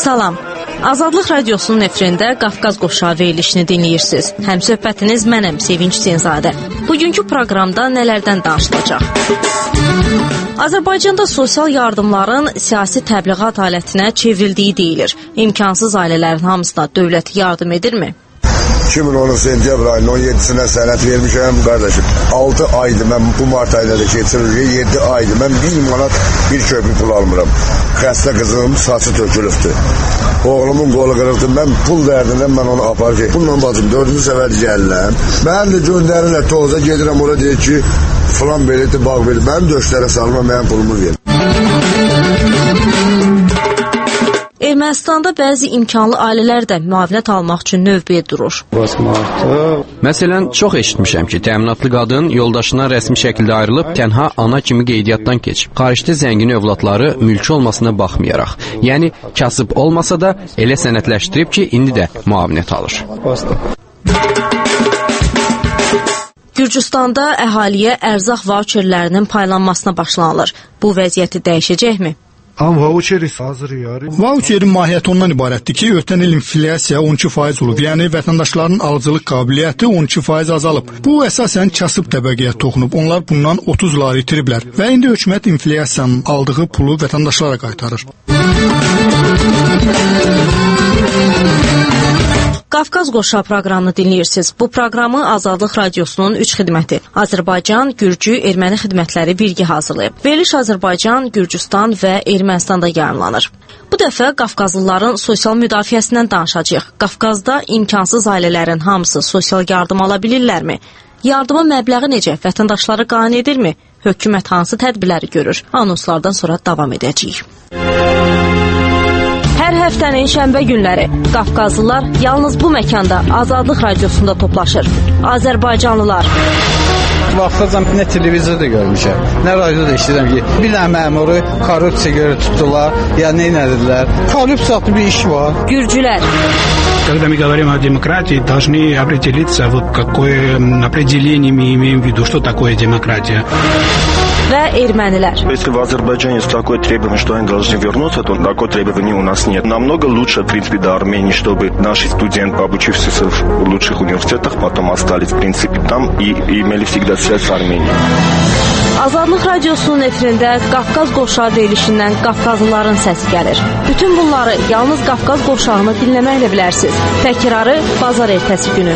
Salam. Azadlıq Radiosunun efirində Qafqaz qoşağı verilişini dinləyirsiniz. Həm söhbətiniz mənəm, Sevinç Hüseynzadə. Bugünkü proqramda nələrdən danışılacaq? Azərbaycanda sosial yardımların siyasi təbliğat alətinə çevrildiyi deyilir. İmkansız ailələrin hamısına dövlət yardım edirmi? 2010 sentyabr ayının 17-sinə sənəd vermişəm qardaşım. 6 aydır mən bu mart ayında da keçirir. 7 aydır mən 1 manat bir köpük pul almıram. Xəstə qızım saçı tökülübdür. Oğlumun qolu qırıldı. Mən pul dərdindən mən onu aparacağım. Bununla bacım 4-cü səfər gəlirəm. Mən də göndərirlər toza gedirəm ora deyir ki filan belədir bağ verir. Mən döşlərə salma mənim pulumu verir. Ermənistanda bəzi imkanlı ailələr də müavinət almaq üçün növbəyə durur. Məsələn, çox eşitmişəm ki, təminatlı qadın yoldaşına rəsmi şəkildə ayrılıb tənha ana kimi qeydiyyatdan keçib. Xaricdə zəngin övladları mülki olmasına baxmayaraq, yəni kasıb olmasa da elə sənədləşdirib ki, indi də müavinət alır. Gürcüstanda əhaliyə ərzaq vauçerlərinin paylanmasına başlanılır. Bu vəziyyəti dəyişəcəkmi? Vauçerin mahiyyəti ondan ibarətdir ki, ötən il inflyasiya 12% olub, yəni vətəndaşların alıcılıq qabiliyyəti 12% azalıb. Bu əsasən kasıb təbəqəyə toxunub, onlar bundan 30 lar itiriblər və indi hökumət inflyasiyanın aldığı pulu vətəndaşlara qaytarır. Qafqaz qoşağı proqramını dinləyirsiniz. Bu proqramı Azadlıq Radiosunun 3 xidməti Azərbaycan, Gürcü, Erməni xidmətləri birgə hazırlayıb. Veriliş Azərbaycan, Gürcüstan və Ermənistanda yayımlanır. Bu dəfə Qafqazlıların sosial müdafiəsindən danışacağıq. Qafqazda imkansız ailələrin hamısı sosial yardım ala bilirlərmi? Yardımın məbləği necə? Vətəndaşları qane edirmi? Hökumət hansı tədbirləri görür? Anonslardan sonra davam edəcəyik. Hər həftənin şənbə günləri Qafqazlılar yalnız bu məkanda Azadlıq Radiosunda toplaşır. Azərbaycanlılar. Vaxtacan nə televizorda görmüşəm, nə radioda eşidirəm ki, bir dənə məmuru korrupsiya görə tutdular, ya nə edilər. Korrupsiyalı bir iş var. Gürcülər. Когда мы говорим о демократии, должны определиться, вот какое определение мы имеем в виду, что такое демократия. Və ermənilər. Если в Азербайджане есть такое требование, что они должны вернуться, то такое требование у нас нет. Намного лучше, в принципе, до Армении, чтобы наши студенты, обучившиеся в лучших университетах, потом остались, в принципе, там и имели всегда связь с Арменией. Azadlıq Radiosunun efirində Qafqaz qoşağı verilişindən Qafqazlıların səsi gəlir. Bütün bunları yalnız Qafqaz qoşağını dinləməklə bilərsiniz. Təkrarı bazar ertəsi günü.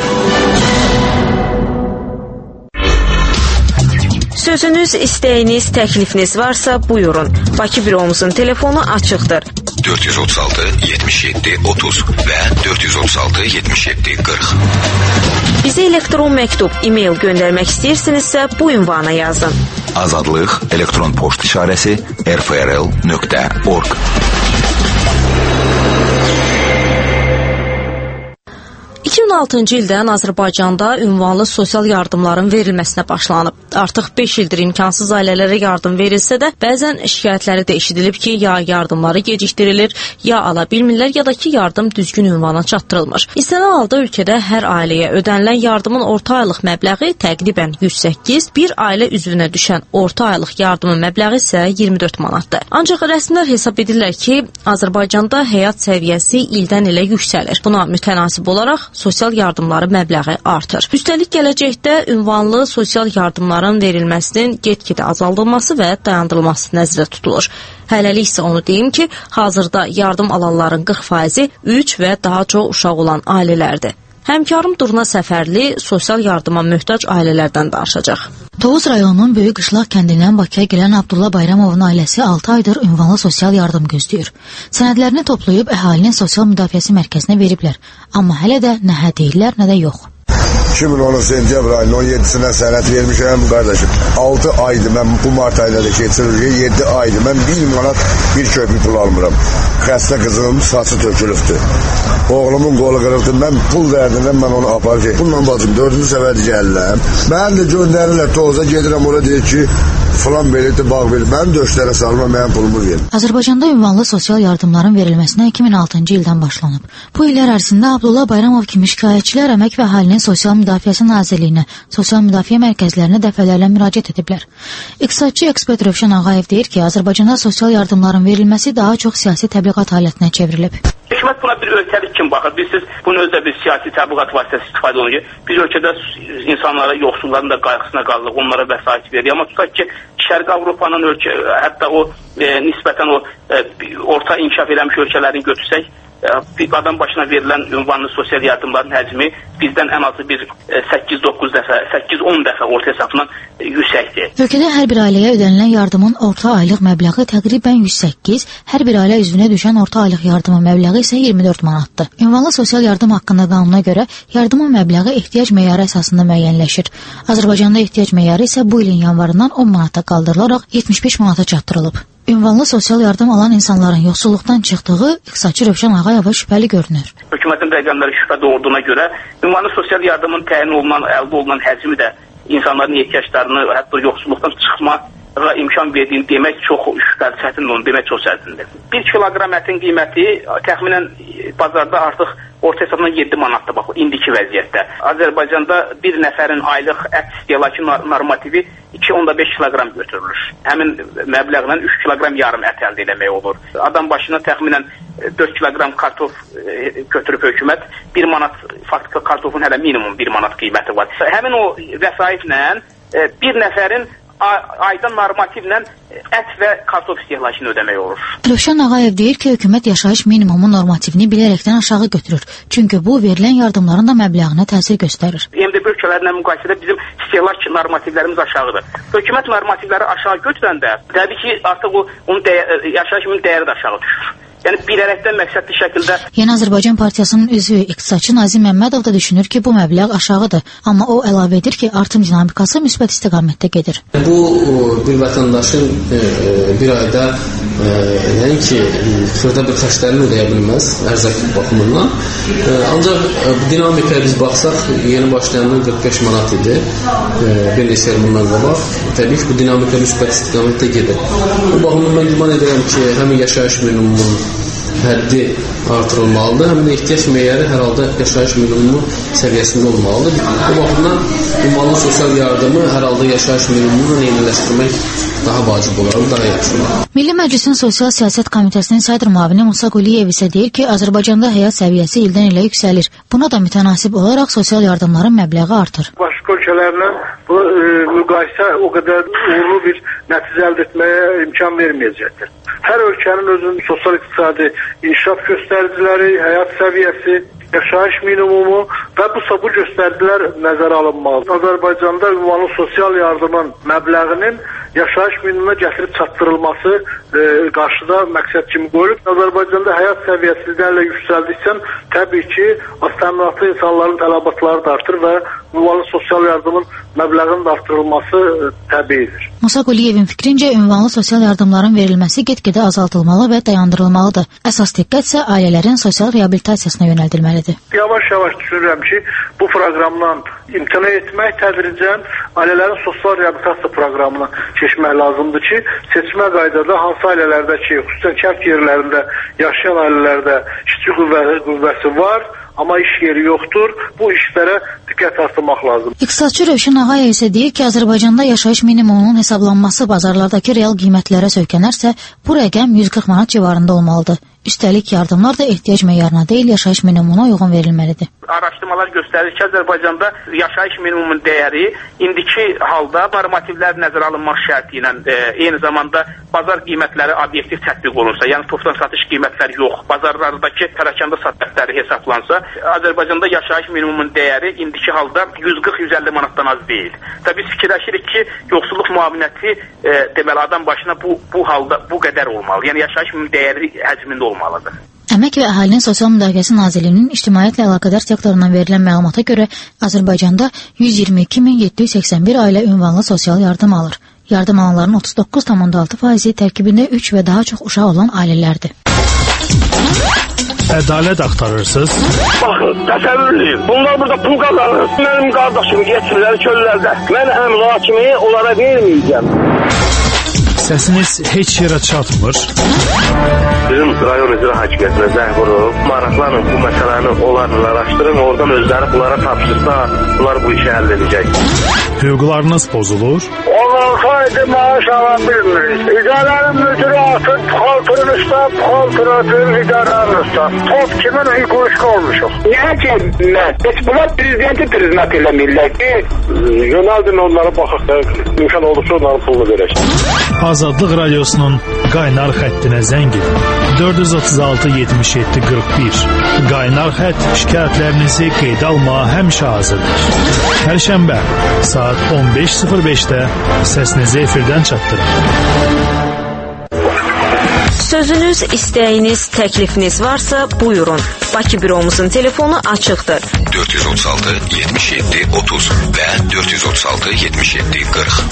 Sözünüz, istəyiniz, təklifiniz varsa buyurun. Bakı büromuzun telefonu açıqdır. 436 77 30 və 436 77 40. Bizə elektron məktub, e-mail göndərmək istəyirsinizsə bu ünvana yazın. Azadlıq elektron poçt işarəsi rfrl.org. ...2006-cı ildən Azərbaycanda ünvanlı sosial yardımların verilməsinə başlanıb. Artıq 5 ildir imkansız ailələrə yardım verilsə də, bəzən şikayətləri də eşidilib ki, ya yardımları geciktirilir, ya ala bilmirlər, ya da ki, yardım düzgün ünvana çatdırılmır. İstənilən halda ölkədə hər ailəyə ödənilən yardımın orta aylıq məbləği təqribən 108, bir ailə üzvünə düşən orta aylıq yardımın məbləği isə 24 manatdır. Ancaq rəsmilər hesab edirlər ki, Azərbaycanda həyat səviyyəsi ildən ilə yüksəlir. Buna mütənasib olaraq sosial yardımları məbləği artır. Üstəlik gələcəkdə ünvanlı sosial yardımların verilməsinin get-gedə azaldılması və dayandırılması nəzərdə tutulur. Hələlik isə onu deyim ki, hazırda yardım alanların 40%-i 3 və daha çox uşaq olan ailələrdir. Həmkarım Durna Səfərli sosial yardıma möhtac ailələrdən danışacaq. Tovuz rayonunun Böyük Qışlaq kəndindən Bakıya gələn Abdullah Bayramovun ailəsi 6 aydır ünvanlı sosial yardım gözləyir. Sənədlərini toplayıb əhalinin sosial müdafiəsi mərkəzinə veriblər. Amma hələ də nə hə deyirlər, nə də yox. 2010 sentyabr ayının 17-sinə sənəd vermişəm qardaşım. 6 aydır mən bu mart ayında da keçirir. 7 aydır mən 1 manat bir köpük pul almıram. Xəstə qızım saçı tökülübdür. Oğlumun qolu qırıldı. Mən pul dərdindən mən onu aparacağım. Bununla bacım 4-cü səfər gəlirəm. Mən də göndərirlər toza gedirəm ora deyir ki filan belədir bağ verir. Mən döşlərə salma mənim pulumu verin. Azərbaycanda ünvanlı sosial yardımların verilməsinə 2006-cı ildən başlanıb. Bu illər ərzində Abdullah Bayramov kimi şikayətçilər Əmək və Əhalinin Sosial Müdafiəsi Nazirliyinə, sosial müdafiə mərkəzlərinə dəfələrlə müraciət ediblər. İqtisadçı ekspert Rövşən Ağayev deyir ki, Azərbaycanda sosial yardımların verilməsi daha çox siyasi təbliğat alətinə çevrilib. Hökumət buna bir ölçəlik kimi baxır. Siz bunun özdə bir siyasi təbliğat vasitəsi istifadə olunur ki, biz ölkədə insanlara, yoxsulların da qayğısına qalırıq, onlara vəsait veririk. Amma tutaq ki, Şərqi Avropanın hətta o nisbətən o orta inkişaf eləmiş ölkələrini götürsək, adam başına verilən ünvanlı sosial yardımların həcmi bizdən ən azı bir 8-9 dəfə, 8-10 dəfə orta hesabla yüksəkdir. Ölkədə hər bir ailəyə ödənilən yardımın orta aylıq məbləği təqribən 108, hər bir ailə üzvünə düşən orta aylıq yardımın məbləği isə 24 manatdır. Ünvanlı sosial yardım haqqında qanuna görə yardımın məbləği ehtiyac meyarı əsasında müəyyənləşir. Azərbaycanda ehtiyac meyarı isə bu ilin yanvarından 10 manata qaldırılaraq 75 manata çatdırılıb. Ünvanlı sosial yardım alan insanların yoxsulluqdan çıxdığı iqtisadçı Rövşən Ağayeva şübhəli görünür. Hökumətin rəqəmləri şübhə doğurduğuna görə ünvanlı sosial yardımın təyin olunan, əldə olunan həcmi də insanların ehtiyaclarını, hətta yoxsulluqdan çıxmağa imkan verdiyini demək çox şübhəli, çətindir, onu demək çox çətindir. 1 kiloqram ətin qiyməti təxminən bazarda artıq orta hesabla 7 manatdır, bax, indiki vəziyyətdə. Azərbaycanda bir nəfərin aylıq ət istehlakı normativi 2,5 kiloqram götürülür. Həmin məbləğlə 3 kiloqram yarım ət əldə eləmək olur. Adam başına təxminən 4 kiloqram kartof götürüb hökumət, 1 manat, faktiki kartofun hələ minimum 1 manat qiyməti var. Həmin o vəsaitlə bir nəfərin aydan normativlə ət və kartof istehlakını ödəmək olur. Rövşən Ağayev deyir ki, hökumət yaşayış minimumu normativini bilərəkdən aşağı götürür. Çünki bu verilən yardımların da məbləğinə təsir göstərir. MDB ölkələrlə müqayisədə bizim istehlak normativlərimiz aşağıdır. Hökumət normativləri aşağı götürəndə təbii ki, artıq onun yaşayış minimum dəyəri də aşağı düşür. Yəni bilərəkdən məqsədli şəkildə. Yeni Azərbaycan Partiyasının üzvü iqtisadçı Nazim Məmmədov da düşünür ki, bu məbləğ aşağıdır. Amma o əlavə edir ki, artım dinamikası müsbət istiqamətdə gedir. Bu bir vətəndaşın bir ayda nəinki xırda bir xərclərini ödəyə bilməz ərzaq baxımından. Ancaq bu dinamikaya biz baxsaq, yeni başlayandan 45 manat idi. Bir neçə il bundan qabaq. Təbii ki, bu dinamika müsbət istiqamətdə gedir. Bu baxımdan mən güman edirəm ki, həmin yaşayış minimumunun həddi artırılmalıdır. Həmin ehtiyac meyarı hər halda yaşayış minimumu səviyyəsində olmalıdır. Bu baxımdan ünvanlı sosial yardımı hər halda yaşayış minimumunu eyniləşdirmək daha vacib olar, daha yaxşı olar. Milli Məclisin Sosial Siyasət Komitəsinin sədr müavini Musa Quliyev isə deyir ki, Azərbaycanda həyat səviyyəsi ildən ilə yüksəlir. Buna da mütənasib olaraq sosial yardımların məbləği artır. Başqa ölkələrlə bu müqayisə o qədər uğurlu bir nəticə əldə etməyə imkan verməyəcəkdir. Hər ölkənin özünün sosial-iqtisadi inkişaf göstəriciləri, həyat səviyyəsi, yaşayış minimumu və bu göstəricilər nəzərə alınmalıdır. Azərbaycanda ünvanlı sosial yardımın məbləğinin yaşayış minimumuna gətirib çatdırılması qarşıda məqsəd kimi qoyulub. Azərbaycanda həyat səviyyəsi illərlə yüksəldikcə təbii ki, aztəminatlı insanların tələbatları da artır və ünvanlı sosial yardımın məbləğinin artırılması təbiidir. Musa Quliyevin fikrincə ünvanlı sosial yardımların verilməsi get-gedə azaldılmalı və dayandırılmalıdır. Əsas diqqət isə ailələrin sosial reabilitasiyasına yönəldilməlidir. Yavaş-yavaş düşünürəm ki, bu proqramdan imtina etmək tədricən ailələrin sosial reabilitasiya proqramına keçmək lazımdır ki, seçmə qaydada hansı ailələrdə ki, xüsusən kənd yerlərində yaşayan ailələrdə işçi qüvvəsi var, amma iş yeri yoxdur. Bu işlərə diqqət artırmaq lazım. İqtisadçı Rövşən Ağayev isə deyir ki, Azərbaycanda yaşayış minimumunun hesablanması bazarlardakı real qiymətlərə söykənərsə, bu rəqəm 140 manat civarında olmalıdır. Üstəlik yardımlar da ehtiyac meyarına deyil, yaşayış minimumuna uyğun verilməlidir. Araşdırmalar göstərir ki, Azərbaycanda yaşayış minimumunun dəyəri indiki halda normativlər nəzərə alınmaq şərti ilə eyni zamanda bazar qiymətləri obyektiv tətbiq olunsa, yəni topdan satış qiymətləri yox, bazarlardakı pərakəndə satışları hesablansa, Azərbaycanda yaşayış minimumunun dəyəri indiki halda 140-150 manatdan az deyil. Təbii biz fikirləşirik ki, yoxsulluq müavinəti deməli adam başına bu halda bu qədər olmalı. Yəni yaşayış minimum dəyəri həcmində olmalıdır. Əmək və Əhalinin Sosial Müdafiəsi Nazirliyinin ictimaiyyətlə əlaqədar sektorundan verilən məlumata görə Azərbaycanda 122.781 ailə ünvanlı sosial yardım alır. Yardım alanların 39,6% tərkibində 3 və daha çox uşaq olan ailələrdir. Ədalət axtarırsınız? Baxın, təsəvvürlüyüm. Bunlar burada pul qazanır. Mənim qardaşım geçirlər çöllərdə. Mən əmr hakimi onlara verməyəcəm. Səsiniz heç yerə çatmır. Bizim rayon icra hakimiyyətinə zəng vurub, maraqlanın bu məsələni onlarla araşdırın, oradan özləri bunlara tapşırsa, bunlar bu işi həll edəcək. Hüquqlarınız pozulur? 16 aydır maaş ala bilmirik. İdarənin müdürü atıb xaltını Suyun üstə, kontrafın idarənin üstə. Top kimin hüququşqa olmuşuq. Niyə ki, heç bunlar prezidenti priznat eləmirlər ki, Yönəldin onlara baxaq da, imkan olursa onların pulunu verək. Azadlıq Radiosunun qaynar xəttinə zəng edin. 436 77 41. Qaynar xətt şikayətlərinizi qeydə almağa həmişə hazırdır. Hər şənbə saat 15:05-də səsinizi efirdən çatdırın. Sözünüz, istəyiniz, təklifiniz varsa buyurun. Bakı büromuzun telefonu açıqdır. 436 77 30 və 436 77 40.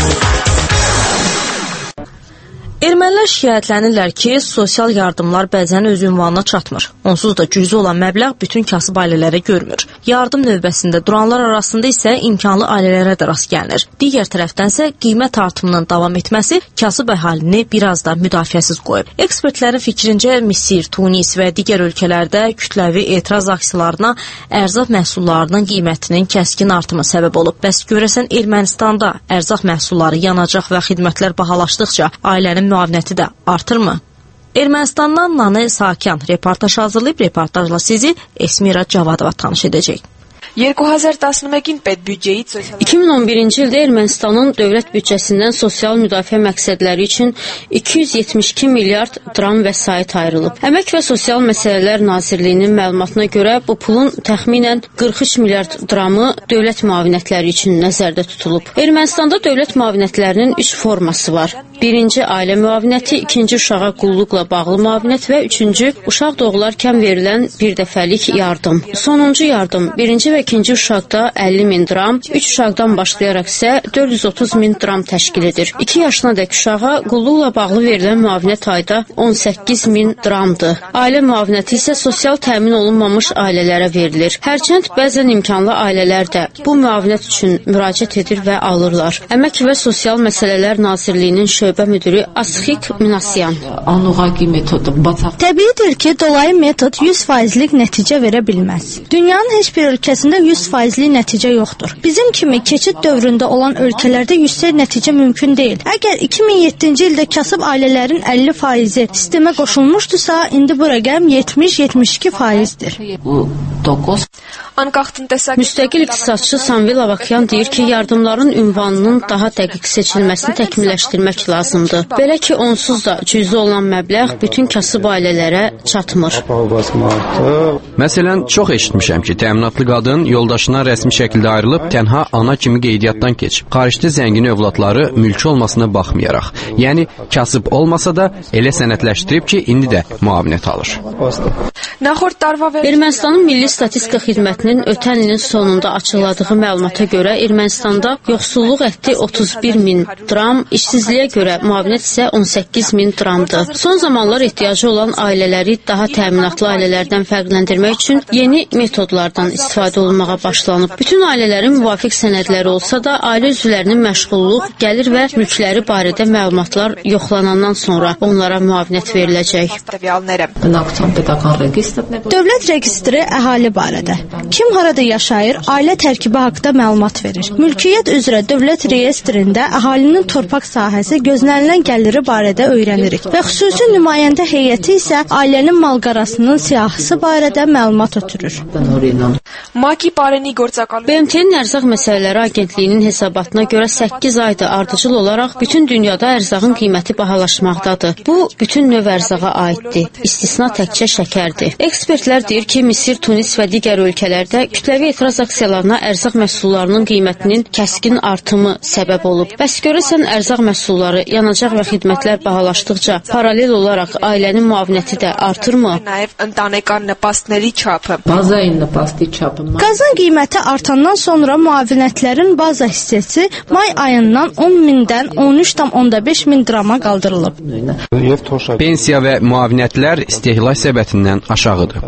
Ermənilər şikayətlənirlər ki, sosial yardımlar bəzən öz ünvanına çatmır. Onsuz da cüzi olan məbləğ bütün kasıb ailələrə görmür. Yardım növbəsində duranlar arasında isə imkanlı ailələrə də rast gəlinir. Digər tərəfdənsə qiymət artımının davam etməsi kasıb əhalini biraz da müdafiəsiz qoyub. Ekspertlərin fikrincə Misir, Tunis və digər ölkələrdə kütləvi etiraz aksiyalarına ərzaq məhsullarının qiymətinin kəskin artımı səbəb olub. Bəs görəsən Ermənistanda ərzaq məhsulları, yanacaq və xidmətlər bahalaşdıqca ailənin müavinəti də artırmı? Ermənistandan Nanı Sakyan reportaj hazırlayıb, reportajla sizi Esmira Cavadova tanış edəcək. 2011-in petbüdcəyi 2011-ci ildə Ermənistanın dövlət büdcəsindən sosial müdafiə məqsədləri üçün 272 milyard dram vəsait ayrılıb. Əmək və Sosial Məsələlər Nazirliyinin məlumatına görə bu pulun təxminən 43 milyard dramı dövlət müavinətləri üçün nəzərdə tutulub. Ermənistanda dövlət müavinətlərinin 3 forması var. Birinci ailə müavinəti, ikinci uşağa qulluqla bağlı müavinət və üçüncü uşaq doğularkən verilən bir dəfəlik yardım. Sonuncu yardım birinci və ikinci uşaqda 50 min dram, 3 uşaqdan başlayaraq isə 430 min dram təşkil edir. 2 yaşına dək uşağa qulluqla bağlı verilən müavinət ayda 18 min dramdır. Ailə müavinəti isə sosial təmin olunmamış ailələrə verilir. Hərçənd bəzən imkanlı ailələr də bu müavinət üçün müraciət edir və alırlar. Əmək və Sosial Məsələlər Nazirliyinin şöbə müdürü Asxik Minasyan. Təbiidir ki, dolayı metod 100%lik nəticə verə bilməz. Dünyanın heç bir ölkəsində 100%lik nəticə yoxdur. Bizim kimi keçid dövründə olan ölkələrdə yüksək nəticə mümkün deyil. Əgər 2007-ci ildə kasıb ailələrin 50%-i sistemə qoşulmuşdusa, indi bu rəqəm 70-72%dir. Müstəqil iqtisadçı Samvel Avakyan deyir ki, yardımların ünvanının daha dəqiq seçilməsini təkmilləşdirmək lazımdır. Belə ki, onsuz da cüzi olan məbləğ bütün kasıb ailələrə çatmır. Məsələn, çox eşitmişəm ki, təminatlı qadın yoldaşına rəsmi şəkildə ayrılıb tənha ana kimi qeydiyyatdan keçib. Xaricdə zəngin övladları mülki olmasına baxmayaraq, yəni kasıb olmasa da elə sənədləşdirib ki, indi də müavinət alır. Ermənistanın Milli Statistika Xidmətinin ötən ilin sonunda açıqladığı məlumata görə Ermənistanda yoxsulluq əhdi 31 min dram, işsizliyə görə müavinət isə 18 min dramdır. Son zamanlar ehtiyacı olan ailələri daha təminatlı ailələrdən fərqləndirmək üçün yeni metodlardan istifadə olunmağa başlanıb. Bütün ailələrin müvafiq sənədləri olsa da, ailə üzvlərinin məşğulluq, gəlir və mülkləri barədə məlumatlar yoxlanandan sonra onlara müavinət veriləcək. Dövlət registri əhali barədə. Kim harada yaşayır, ailə tərkibi haqqında məlumat verir. Mülkiyyət üzrə dövlət reyestrində əhalinin torpaq sahəsi, gözlənilən gəliri barədə öyrənirik və xüsusi nümayəndə heyəti isə ailənin malqarasının siyahısı barədə məlumat ötürür. BMT-nin Ərzaq Məsələləri Agentliyinin hesabatına görə 8 ayda ardıcıl olaraq bütün dünyada ərzağın qiyməti bahalaşmaqdadır. Bu, bütün növ ərzağa aiddir. İstisna təkcə şəkərdir. Ekspertlər deyir ki, Misir, Tunis və digər ölkələrdə kütləvi etiraz aksiyalarına ərzaq məhsullarının qiymətinin kəskin artımı səbəb olub. Bəs görəsən ərzaq məhsulları, yanacaq və xidmətlər bahalaşdıqca paralel olaraq ailənin müavinəti də artırmı? Qazın qiyməti artandan sonra müavinətlərin baza hissəsi may ayından 10 mindən 13,5 min drama qaldırılıb. Pensiya və müavinətlər istehlak səbətindən aşağıdır.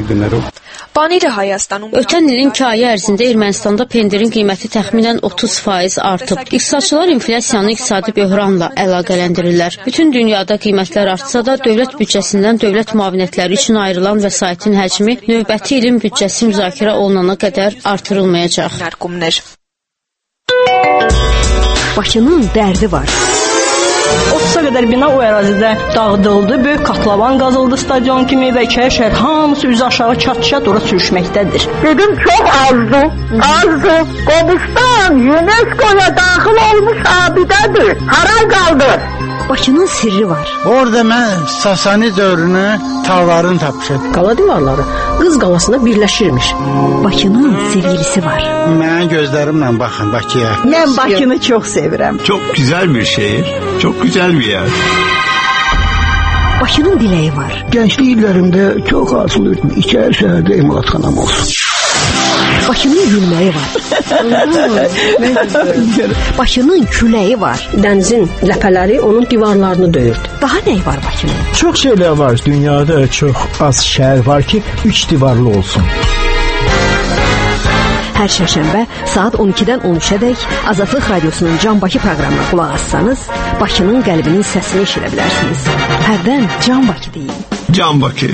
Ötən ilin 2 ayı ərzində Ermənistanda pendirin qiyməti təxminən 30% artıb. İqtisadçılar inflyasiyanı iqtisadi böhranla əlaqələndirirlər. Bütün dünyada qiymətlər artsa da dövlət büdcəsindən dövlət müavinətləri üçün ayrılan vəsaitin həcmi növbəti ilin büdcəsi müzakirə olunana qədər artırılmayacaq. Bakının dərdi var. 30-a qədər bina o ərazidə dağıdıldı. Böyük katlavan qazıldı stadion kimi və İçəri şəhər hamısı üzü aşağı çat-çat ora sürüşməkdədir. Dedim çox azdı. Qobustan UNESCO-ya daxil olmuş abidədir. Haray qaldı. Bakının sirri var. Orada mən Sasani dövrünü tağlarını tapmışam. Qala divarları Qız qalasında birləşirmiş. Bakının sevgilisi var. Mənim gözlərimlə baxın Bakıya. Mən Bakını çox sevirəm. Çok güzel bir şehir, çok güzel bir yer. Bakının dileği var. Gençlik illərimdə çox arzulayırdım. İçəri şəhərdə emalatxanam olsun. Bakının gülməyi var. Bakının küləyi var. Dənizin ləpələri onun divarlarını döyürdü. Daha nəyi var Bakının? Çox şeylər var. Dünyada çox az şəhər var ki, 3 divarlı olsun. Hər şərşənbə saat 12-dən 13-ədək Azadlıq Radiosunun Can Bakı proqramına qulaq assanız, Bakının qəlbinin səsini eşidə bilərsiniz. Hərdən Can Bakı deyin. Can Bakı.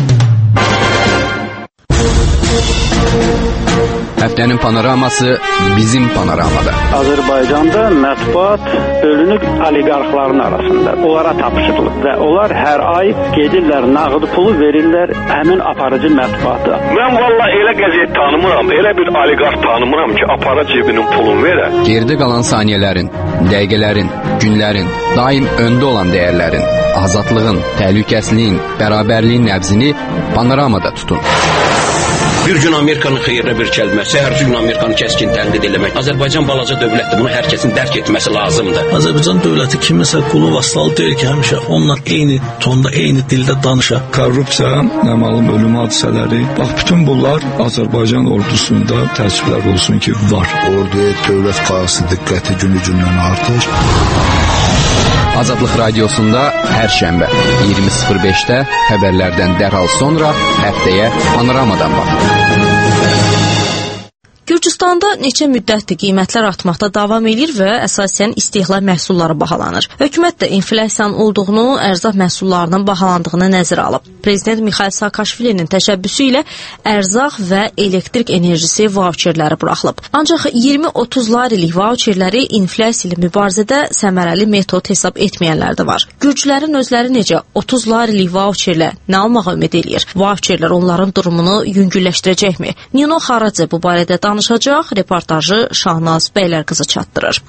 Həftənin panoraması bizim panoramada. Azərbaycanda mətbuat bölünüb oliqarxların arasında. Onlara tapşırılıb və onlar hər ay gedirlər, nağd pulu verirlər həmin aparıcı mətbuata. Mən vallahi elə qəzet tanımıram, elə bir oliqarx tanımıram ki, apara cebinin pulunu verə. Geridə qalan saniyələrin, dəqiqələrin, günlərin, daim öndə olan dəyərlərin, azadlığın, təhlükəsizliyin, bərabərliyin nəbzini panoramada tutun. Bir gün Amerikanın xeyrinə bir kəlməsi, hər gün Amerikanı kəskin tənqid eləmək. Azərbaycan balaca dövlətdir, bunu hər kəsin dərk etməsi lazımdır. Azərbaycan dövləti kiməsə qulu vasalı deyil ki, həmişə onunla eyni tonda, eyni dildə danışa. Korrupsiya, nəmalım ölüm hadisələri, bax bütün bunlar Azərbaycan ordusunda təəssüflər olsun ki, var. Orduya dövlət qayğısı diqqəti günü-gündən artır. Azadlıq Radiosunda hər şənbə 20:05-də xəbərlərdən dərhal sonra həftəyə panoramadan baxın. Gürcüstanda neçə müddətdir qiymətlər artmaqda davam edir və əsasən istehlak məhsulları bahalanır. Hökumət də inflyasiyanın olduğunu, ərzaq məhsullarının bahalandığını nəzərə alıb. Prezident Mikhail Saakashvilinin təşəbbüsü ilə ərzaq və elektrik enerjisi vauçerləri buraxılıb. Ancaq 20-30 larilik vauçerləri inflyasiya ilə mübarizədə səmərəli metod hesab etməyənlər də var. Gürcülərin özləri necə 30 larilik vauçerlə nə almağa ümid eləyir? Vauçerlər onların durumunu yüngülləşdirəcəkmi? Nino Xaracı bu barədə danışacaq, reportajı Şahnaz Bəylərqızı çatdırır.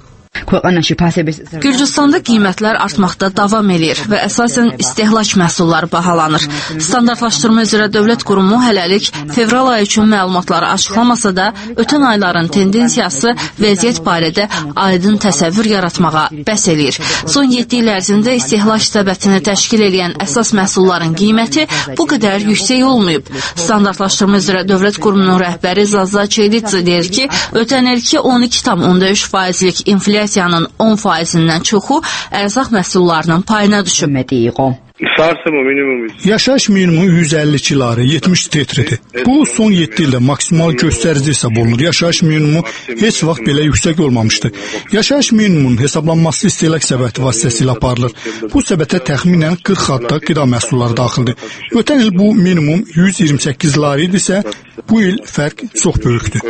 Gürcüstanda qiymətlər artmaqda davam edir və əsasən istehlak məhsulları bahalanır. Standartlaşdırma üzrə dövlət qurumu hələlik fevral ayı üçün məlumatları açıqlamasa da, ötən ayların tendensiyası vəziyyət barədə aydın təsəvvür yaratmağa bəs eləyir. Son 7 il ərzində istehlak səbətini təşkil edən əsas məhsulların qiyməti bu qədər yüksək olmayıb. Standartlaşdırma üzrə dövlət qurumunun rəhbəri Zaza Çeydidze deyir ki, ötən ilki 12,3%lik inflyasiyanın 10%-dən çoxu ərzaq məhsullarının payına düşüb. Yaşayış minimumu 152 lari, 70 tetridir. Bu son 7 ildə maksimal göstərici hesab olunur. Yaşayış minimumu heç vaxt belə yüksək olmamışdı. Yaşayış minimumunun hesablanması istehlak səbəti vasitəsilə aparılır. Bu səbətə təxminən 40 adda qida məhsulları daxildir. Ötən il bu minimum 128 lari idisə, bu il fərq çox böyükdür.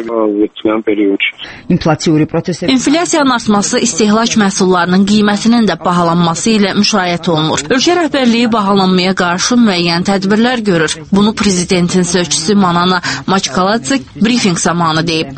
İnflyasiyanın artması istehlak məhsullarının qiymətinin də bahalanması ilə müşayiət olunur. Ölkə rəhbərliyi bahalanmaya qarşı müəyyən tədbirlər görür. Bunu prezidentin sözçüsü Manana Maçkaladze briefing zamanı deyib.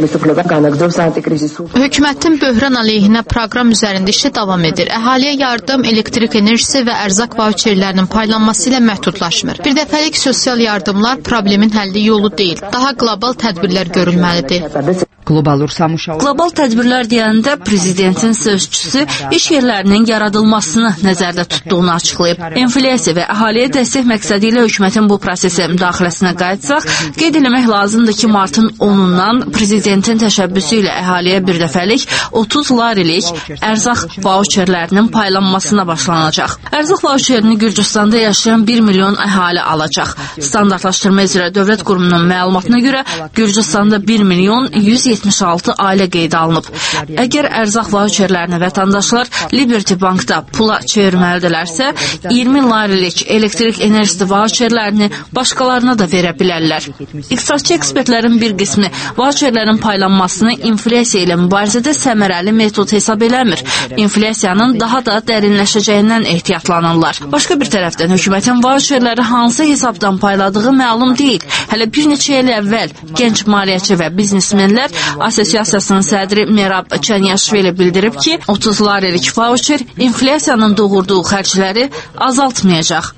Hökumətin böhran əleyhinə proqram üzərində işi davam edir. Əhaliyə yardım, elektrik enerjisi və ərzaq vauçerlərinin paylanması ilə məhdudlaşmır. Bir dəfəlik sosial yardımlar problemin həlli yolu deyil. Daha qlobal tədbirlər görülməlidir. Qlobal tədbirlər deyəndə prezidentin sözçüsü iş yerlərinin yaradılmasını nəzərdə tutduğunu açıqlayıb. İnflyasiya və əhaliyə dəstək məqsədi ilə hökumətin bu prosesə müdaxiləsinə qayıtsaq, qeyd eləmək lazımdır ki, martın 10-undan prezidentin təşəbbüsü ilə əhaliyə bir dəfəlik 30 larilik ərzaq vauçerlərinin paylanmasına başlanacaq. Ərzaq vauçerini Gürcüstanda yaşayan 1 milyon əhali alacaq. Standartlaşdırma üzrə dövlət qurumunun məlumatına görə Gürcüstanda 1 milyon 170 76 ailə qeydə alınıb. Əgər ərzaq vauçerlərini vətəndaşlar Liberty Bankda pula çevirməlidirlərsə, 20 larilik elektrik enerjisi vauçerlərini başqalarına da verə bilərlər. İqtisadçı ekspertlərin bir qismi vauçerlərin paylanmasını inflyasiya ilə mübarizədə səmərəli metod hesab eləmir. İnflyasiyanın daha da dərinləşəcəyindən ehtiyatlanırlar. Başqa bir tərəfdən hökumətin vauçerləri hansı hesabdan payladığı məlum deyil. Hələ bir neçə il əvvəl gənc maliyyəçi və biznesmenlər Asosiasiyasının sədri Merab Çanyaşvili bildirib ki, 30 larilik vauçer inflyasiyanın doğurduğu xərcləri azaltmayacaq.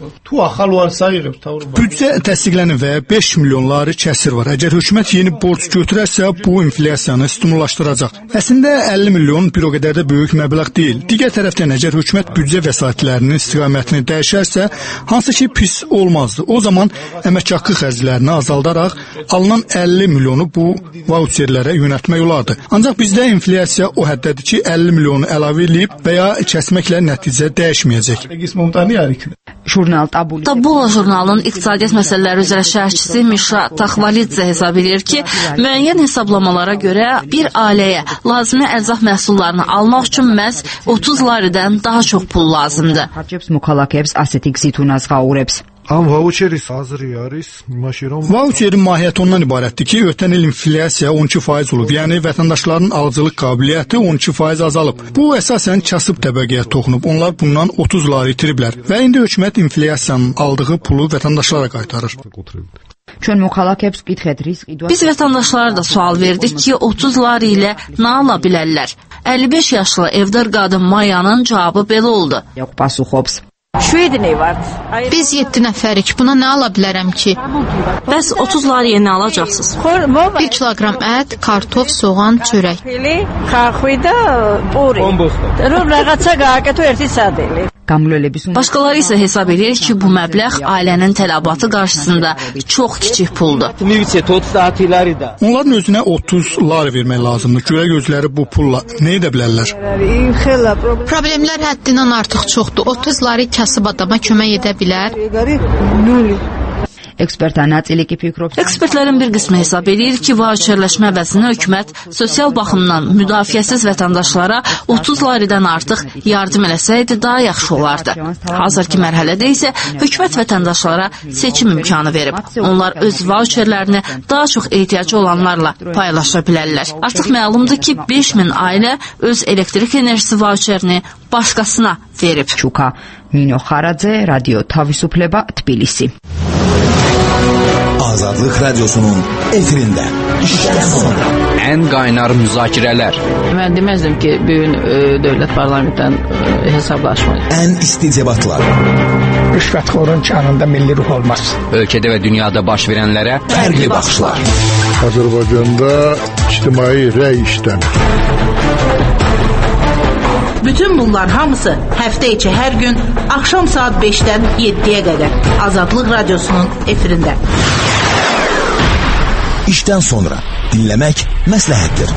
Büdcə təsdiqlənir və 5 milyon lari kəsir var. Əgər hökumət yeni borc götürərsə, bu inflyasiyanı stimullaşdıracaq. Əslində 50 milyon bir o qədər də böyük məbləğ deyil. Digər tərəfdən əgər hökumət büdcə vəsaitlərinin istiqamətini dəyişərsə, hansı ki pis olmazdı. O zaman əmək haqqı xərclərini azaldaraq alınan 50 milyonu bu vauçerlərə yönəltmək olardı. Ancaq bizdə inflyasiya o həddədir ki, 50 milyonu əlavə edib və ya kəsməklə nəticə dəyişməyəcək. Tabula jurnalının iqtisadiyyat məsələləri üzrə şərhçisi Mişa Taxvalidze hesab edir ki, müəyyən hesablamalara görə bir ailəyə lazımi ərzaq məhsullarını almaq üçün məhz 30 laridən daha çox pul lazımdır. Vauçerin mahiyyəti ondan ibarətdir ki, ötən il inflyasiya 12% olub, yəni vətəndaşların alıcılıq qabiliyyəti 12% azalıb. Bu əsasən kasıb təbəqəyə toxunub, onlar bundan 30 lari itiriblər və indi hökumət inflyasiyanın aldığı pulu vətəndaşlara qaytarır. Biz vətəndaşlara da sual verdik ki, 30 lari ilə nə ala bilərlər? 55 yaşlı evdar qadın Mayanın cavabı belə oldu. Biz 7 nəfərik, buna nə ala bilərəm ki? Bəs 30 lariyə nə alacaqsınız? 1 kiloqram ət, kartof, soğan, çörək. Başqaları isə hesab edir ki, bu məbləğ ailənin tələbatı qarşısında çox kiçik puldur. Onların özünə 30 lari vermək lazımdır. Görək özləri bu pulla nə edə bilərlər? Problemlər həddindən artıq çoxdur. 30 lari kasıb adama kömək edə bilər. Ekspertlərin bir qismi hesab edir ki, vauçerləşmə əvəzinə hökumət sosial baxımdan müdafiəsiz vətəndaşlara 30 laridən artıq yardım eləsəydi daha yaxşı olardı. Hazırki mərhələdə isə hökumət vətəndaşlara seçim imkanı verib. Onlar öz vauçerlərini daha çox ehtiyacı olanlarla paylaşa bilərlər. Artıq məlumdur ki, 5000 ailə öz elektrik enerjisi vauçerini başqasına verib. Nino Xaradze, Radio Tavisupleba, Tbilisi. Azadlıq Radyosu'nun efirində işdən sonra ən qaynar müzakirələr. Mən deməzdim ki, bu gün dövlət parlamentdən hesablaşmayır. Ən isti debatlar. Rüşvətxorun canında milli ruh olmaz. Ölkədə və dünyada baş verənlərə fərqli baxışlar. Azərbaycanda ictimai rəy işləmir. Bütün bunlar hamısı həftə içi hər gün axşam saat 5-dən 7-yə qədər Azadlıq Radyosu'nun efirində. İşdən sonra dinləmək məsləhətdir.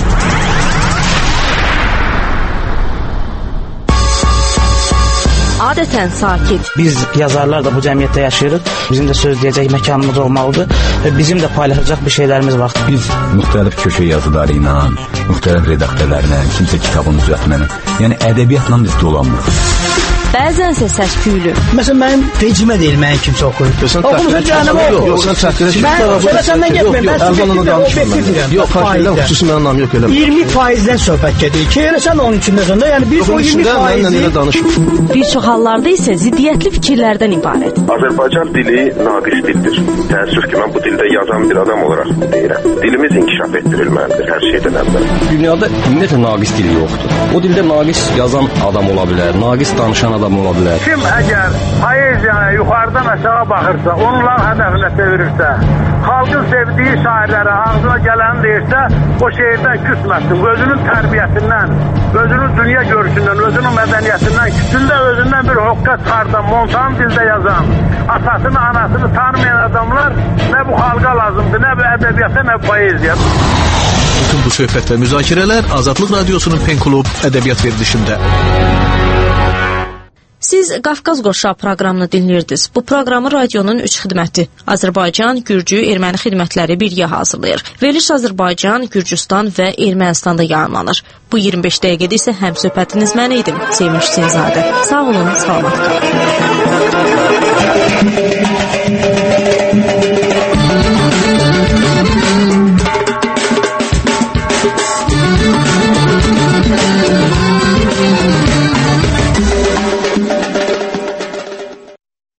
Adətən sakit. Biz yazarlar da bu cəmiyyətdə yaşayırıq. Bizim də söz deyəcək məkanımız olmalıdır və bizim də paylaşacaq bir şeylərimiz var. Biz müxtəlif köşə yazıları ilə, müxtəlif redaktörlərlə, kimsə kitabın düzəltməni, yəni ədəbiyyatla biz dolanmırıq. Bəzənsə səs-küylü. Məsələn, mənim vecimə deyil, mənim kimsə oxuyub. Oxumusun canım, oxu. Sən çəkdirə mən səndən getməyim. Mən subjektivlə, yox, xatirlə xüsusi mənim anlam yox elə. 20%-dən söhbət gedir ki, elə sən onun içində sonda, yəni biz o 20%-i... Bir çox hallarda isə ziddiyyətli fikirlərdən ibarət. Azərbaycan dili naqis dildir. Təəssüf ki, mən bu dildə yazan bir adam olaraq deyirəm. Dilimiz inkişaf etdirilməlidir hər şeydən əvvəl. Dünyada ümumiyyətlə naqis dil yoxdur. O dildə naqis yazan adam ola bilər, naqis danışan adam ola bilər. Kim əgər poeziyaya yuxarıdan aşağı baxırsa, onların hədəfinə çevirirsə, xalqın sevdiyi şairlərə ağzına gələni deyirsə, o şeirdən küsməsin. Özünün tərbiyəsindən, özünün dünya görüşündən, özünün mədəniyyətindən, küçündə özündən bir hoqqa çıxardan, montan dildə yazan, atasını, anasını tanımayan adamlar nə bu xalqa lazımdır, nə bu ədəbiyyata, nə bu poeziya. Bütün bu söhbət və müzakirələr Azadlıq Radyosu'nun Pen Klub ədəbiyyat verilişində. Siz Qafqaz Qoşağı proqramını dinləyirdiniz. Bu proqramı radionun 3 xidməti Azərbaycan, Gürcü, Erməni xidmətləri birgə hazırlayır. Veriliş Azərbaycan, Gürcüstan və Ermənistanda yayımlanır. Bu 25 dəqiqədə isə həmsöhbətiniz mən idim, Sevinç Sinzadə. Sağ olun, salamat qalın.